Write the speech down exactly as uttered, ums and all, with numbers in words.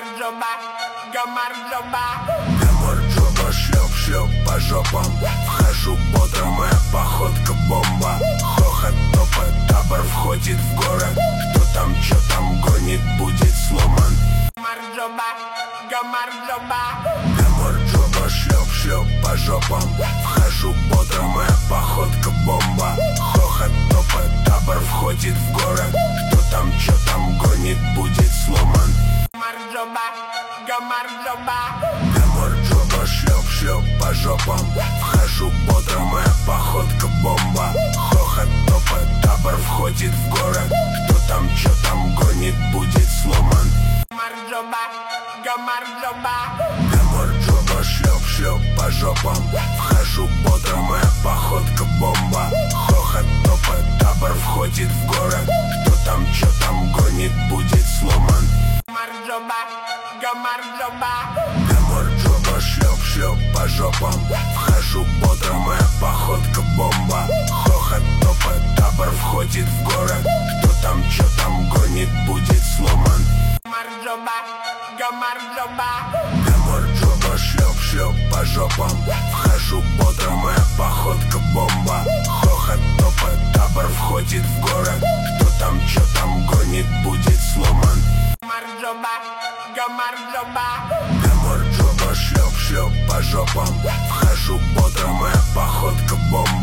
Гамарджоба, гамарджоба. Гамарджоба, шлеп, шлеп по жопам. Вхожу бодро, моя походка бомба. Хохот, топот, табор входит в город. Кто там, чё там гонит, будет сломан. Гамарджоба, гамарджоба. Гамарджоба, шлеп, шлеп по жопам. Вхожу бодро, моя походка бомба. Хохот, топот, табор входит в город. Кто там, чё там гонит, будет сломан. Гамарджоба, гамарджоба. Гамарджоба, шлеп, шлеп по жопам. Вхожу бодро, моя походка бомба. Хохот, топот, табор входит в город. Кто там, чё там гонит, будет сломан. Гамарджоба, гамарджоба. Гамарджоба, шлеп, шлеп по жопам. Вхожу бодро, моя походка бомба. Хохот, топот, табор входит в город. Кто там, чё там гонит, будет сломан. Гамарджоба, гамарджоба. Гамарджоба, шлеп, шлеп по жопам. Вхожу бодро, моя походка бомба. Хохот, топот, табор входит в город. Кто там, чё там гонит, будет сломан. Гамарджоба, гамарджоба. Гамарджоба, шлеп, шлеп по жопам. Вхожу бодро, моя походка бомба. Хохот, топот, табор входит в город. Кто там, чё там гонит, будет сломан. Гамарджоба, гамарджоба. Гамарджоба, шлеп, шлеп по жопам. Вхожу бодро, моя походка бомба.